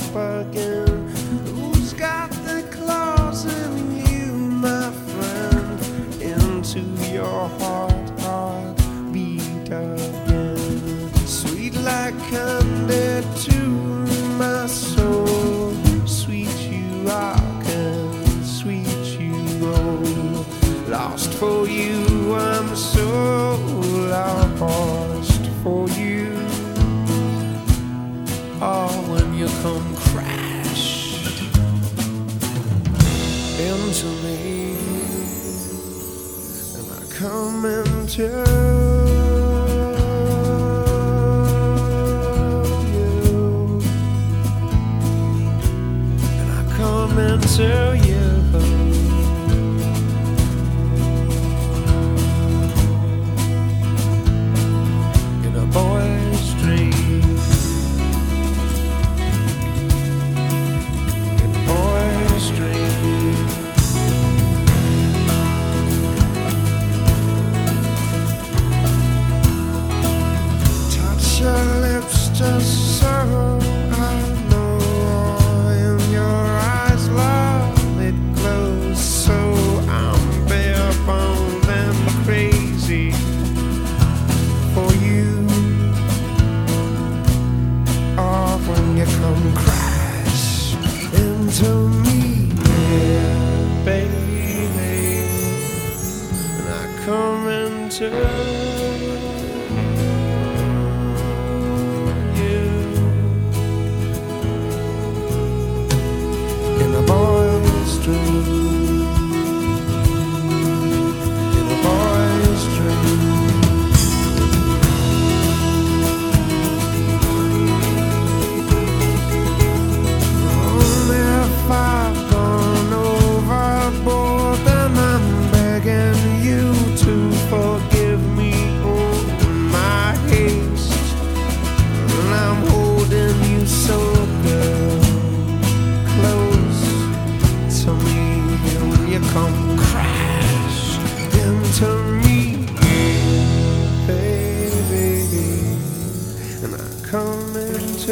up again. Who's got the claws in you, my friend? Into your heart beat again. Sweet like candy to my soul. Sweet you rock and sweet you roll. Lost for you, I'm so lost for you. Oh, when you come crash into me, and I come into you, and I come into you. Just so I know in your eyes, love, it glows. So I'm bare boned and crazy for you. Oh, when you come crash into me, yeah, baby, and I come into come crash into me, baby, and I come into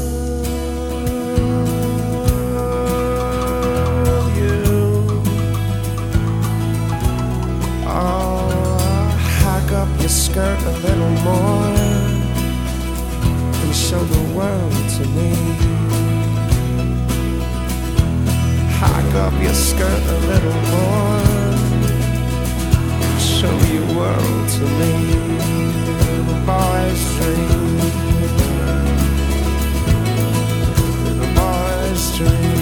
you. Oh, hike up your skirt a little more and show the world to me. Hike up your skirt a little more, show your world to me. The boys dream, the boys dream.